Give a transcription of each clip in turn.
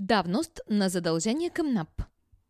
Давност на задължения към НАП.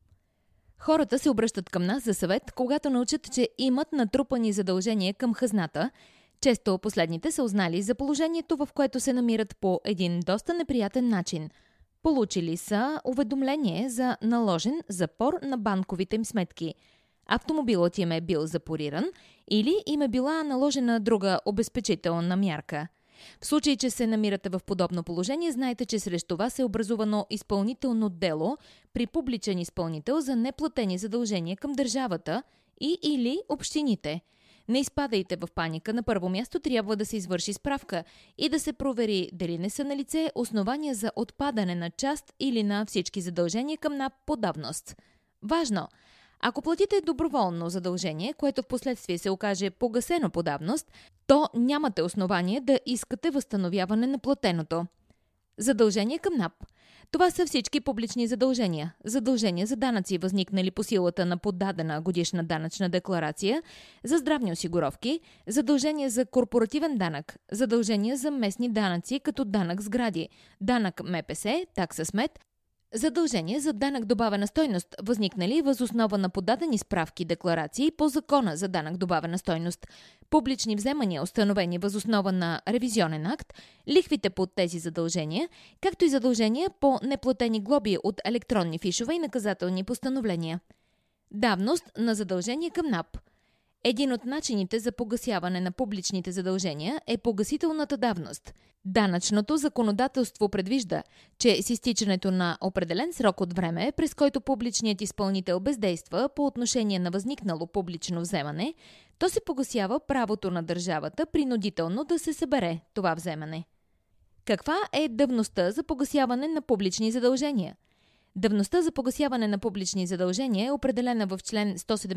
Хората се обръщат към нас за съвет, когато научат, че имат натрупани задължения към хазната. Често последните са узнали за положението, в което се намират по един доста неприятен начин. Получили са уведомление за наложен запор на банковите им сметки. Автомобилът им е бил запориран или им е била наложена друга обезпечителна мярка. В случай, че се намирате в подобно положение, знайте, че срещу вас е образувано изпълнително дело при публичен изпълнител за неплатени задължения към държавата и или общините. Не изпадайте в паника. На първо място трябва да се извърши справка и да се провери дали не са налице основания за отпадане на част или на всички задължения към НАП по давност. Важно! Ако платите доброволно задължение, което в последствие се окаже погасено по давност, то нямате основание да искате възстановяване на платеното. Задължение към НАП. Това са всички публични задължения. Задължения за данъци, възникнали по силата на поддадена годишна данъчна декларация, за здравни осигуровки, задължения за корпоративен данък, задължения за местни данъци, като данък сгради, данък МПС, такса смет, задължения за данък добавена стойност, възникнали въз основа на подадени справки, декларации по Закона за данък добавена стойност, публични вземания, установени въз основа на ревизионен акт, лихвите по тези задължения, както и задължения по неплатени глоби от електронни фишове и наказателни постановления. Давност на задължения към НАП. Един от начините за погасяване на публичните задължения е погасителната давност. Данъчното законодателство предвижда, че с изтичането на определен срок от време, през който публичният изпълнител бездейства по отношение на възникнало публично вземане, то се погасява правото на държавата принудително да се събере това вземане. Каква е давността за погасяване на публични задължения? Давността за погасяване на публични задължения е определена в член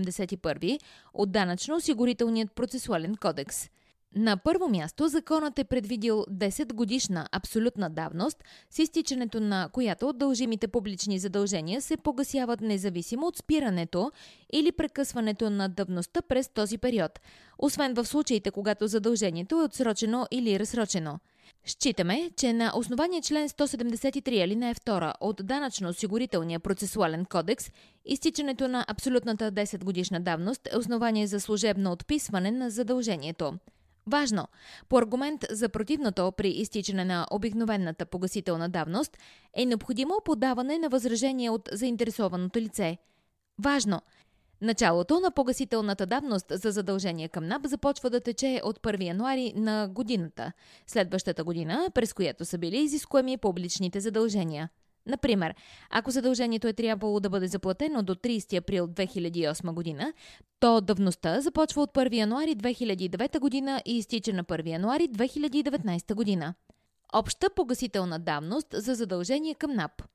171 от Данъчно-осигурителният процесуален кодекс. На първо място законът е предвидил 10-годишна абсолютна давност, с изтичането на която дължимите публични задължения се погасяват независимо от спирането или прекъсването на давността през този период, освен в случаите, когато задължението е отсрочено или разсрочено. Считаме, че на основание член 173 алинея 2 от Данъчно-осигурителния процесуален кодекс, изтичането на абсолютната 10-годишна давност е основание за служебно отписване на задължението. Важно! По аргумент за противното при изтичане на обикновената погасителна давност е необходимо подаване на възражение от заинтересованото лице. Важно! Началото на погасителната давност за задължение към НАП започва да тече от 1 януари на годината, следващата година, през която са били изискуеми публичните задължения. Например, ако задължението е трябвало да бъде заплатено до 30 април 2008 година, то давността започва от 1 януари 2009 година и изтича на 1 януари 2019 година. Обща погасителна давност за задължение към НАП.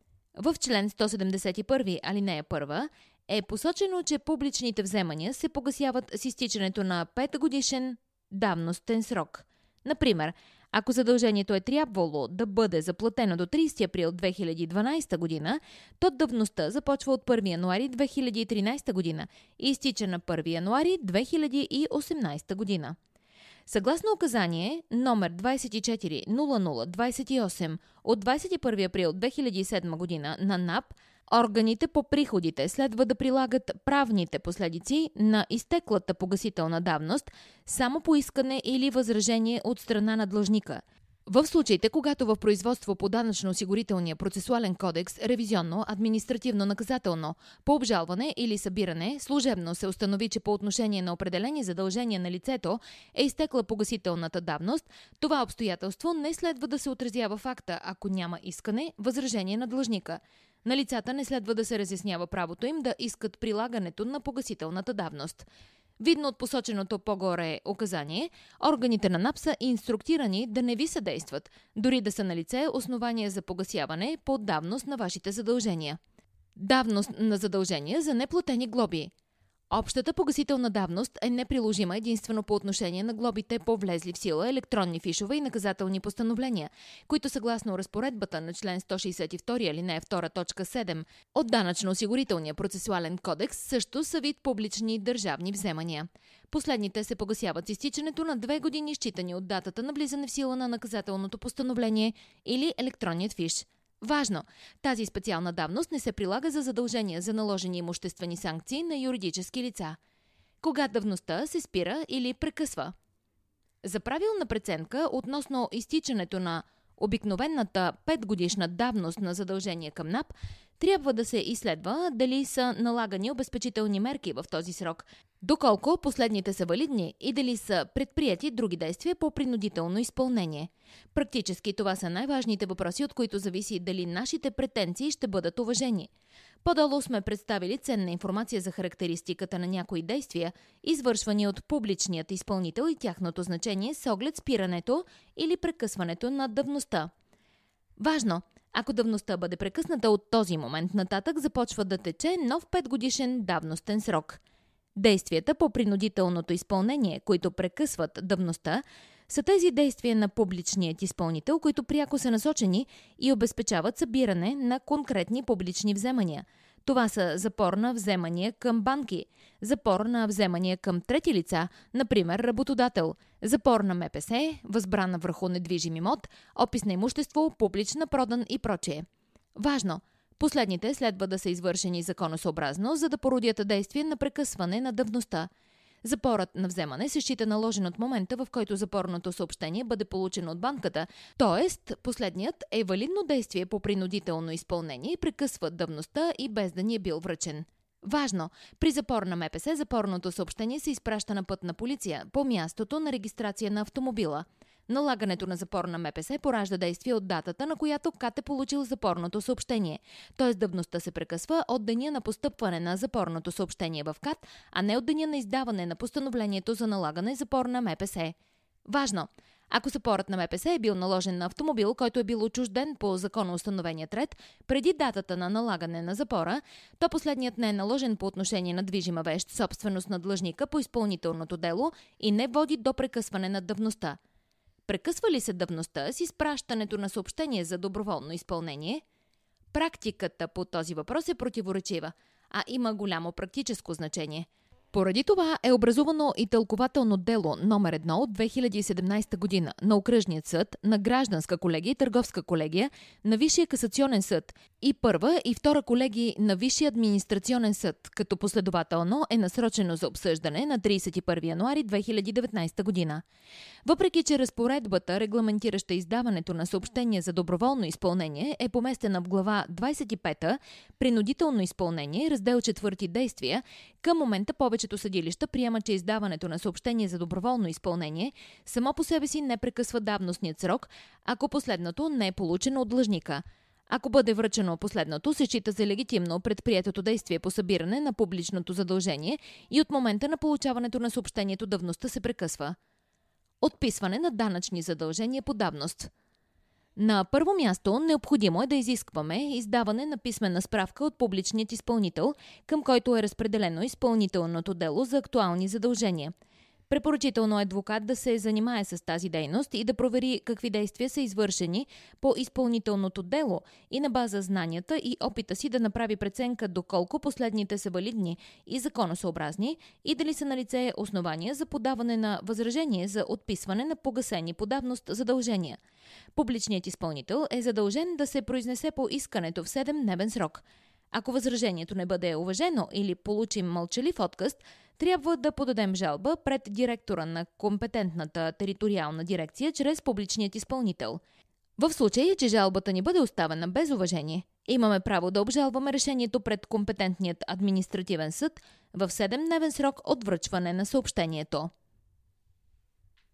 В член 171 алинея 1 е посочено, че публичните вземания се погасяват с изтичането на 5-годишен давностен срок. Например, ако задължението е трябвало да бъде заплатено до 30 април 2012 година, то давността започва от 1 януари 2013 година и изтича на 1 януари 2018 година. Съгласно указание номер 240028 от 21 април 2007 година на НАП, органите по приходите следва да прилагат правните последици на изтеклата погасителна давност само по искане или възражение от страна на длъжника. В случаите, когато в производство по Данъчно-осигурителния процесуален кодекс, ревизионно, административно-наказателно, по обжалване или събиране, служебно се установи, че по отношение на определени задължения на лицето е изтекла погасителната давност, това обстоятелство не следва да се отразява факта, ако няма искане, възражение на длъжника. На лицата не следва да се разяснява правото им да искат прилагането на погасителната давност. Видно от посоченото по-горе указание, органите на НАП са инструктирани да не ви съдействат, дори да са налице основания за погасяване по давност на вашите задължения. Давност на задължения за неплатени глоби. Общата погасителна давност е неприложима единствено по отношение на глобите по влезли в сила електронни фишове и наказателни постановления, които съгласно разпоредбата на член 162 алинея 2 точка 7 от Данъчно-осигурителния процесуален кодекс също са вид публични държавни вземания. Последните се погасяват с изтичането на 2 години, считани от датата на влизане в сила на наказателното постановление или електронният фиш. Важно! Тази специална давност не се прилага за задължения за наложени имуществени санкции на юридически лица. Кога давността се спира или прекъсва? За правилна преценка относно изтичането на обикновената 5-годишна давност на задължения към НАП, трябва да се изследва дали са налагани обезпечителни мерки в този срок, доколко последните са валидни и дали са предприяти други действия по принудително изпълнение. Практически това са най-важните въпроси, от които зависи дали нашите претенции ще бъдат уважени. По-долу сме представили ценна информация за характеристиката на някои действия, извършвани от публичният изпълнител и тяхното значение с оглед спирането или прекъсването на давността. Важно! Ако давността бъде прекъсната от този момент нататък, започва да тече нов 5-годишен давностен срок. Действията по принудителното изпълнение, които прекъсват давността, са тези действия на публичният изпълнител, които пряко са насочени и обезпечават събиране на конкретни публични вземания. Това са запор на вземания към банки, запор на вземания към трети лица, например работодател, запор на МПС, възбрана върху недвижим имот, опис на имущество, публична продан и прочее. Важно! Последните следва да са извършени законосъобразно, за да породят действие на прекъсване на давността. Запорът на вземане се счита наложен от момента, в който запорното съобщение бъде получено от банката, т.е. последният е валидно действие по принудително изпълнение и прекъсва давността и без да ни е бил връчен. Важно! При запор на МПС запорното съобщение се изпраща на пътна полиция по мястото на регистрация на автомобила. Налагането на запор на МПС поражда действие от датата, на която КАТ е получил запорното съобщение. Т.е. давността се прекъсва от деня на постъпване на запорното съобщение в КАТ, а не от деня на издаване на постановлението за налагане запор на МПС. Важно! Ако запорът на МПС е бил наложен на автомобил, който е бил отчужден по законоустановеният ред, преди датата на налагане на запора, то последният не е наложен по отношение на движима вещ, собственост на длъжника по изпълнителното дело и не води до прекъсване на давността. Прекъсва ли се давността с изпращането на съобщение за доброволно изпълнение? Практиката по този въпрос е противоречива, а има голямо практическо значение. Поради това е образувано и тълкувателно дело номер 1 от 2017 година на Окръжният съд, на Гражданска колегия и Търговска колегия, на Висшия касационен съд и първа и втора колегии на Висшия администрационен съд, като последователно е насрочено за обсъждане на 31 януари 2019 година. Въпреки че разпоредбата, регламентираща издаването на съобщение за доброволно изпълнение, е поместена в глава 25 принудително изпълнение, раздел 4 действия, към момента повечето съдилища приемат, че издаването на съобщение за доброволно изпълнение само по себе си не прекъсва давностният срок, ако последното не е получено от длъжника. Ако бъде връчено последното, се счита за легитимно предприетото действие по събиране на публичното задължение и от момента на получаването на съобщението давността се прекъсва. Отписване на данъчни задължения по давност. На първо място, необходимо е да изискваме издаване на писмена справка от публичният изпълнител, към който е разпределено изпълнителното дело за актуални задължения. Препоръчително е адвокат да се занимае с тази дейност и да провери какви действия са извършени по изпълнителното дело и на база знанията и опита си да направи преценка доколко последните са валидни и законосъобразни и дали са налице основания за подаване на възражение за отписване на погасени по давност задължения. Публичният изпълнител е задължен да се произнесе по искането в 7-дневен срок. Ако възражението не бъде уважено или получим мълчалив отказ, трябва да подадем жалба пред директора на компетентната териториална дирекция чрез публичният изпълнител. В случай, че жалбата ни бъде оставена без уважение, имаме право да обжалваме решението пред компетентният административен съд в 7-дневен срок от връчване на съобщението.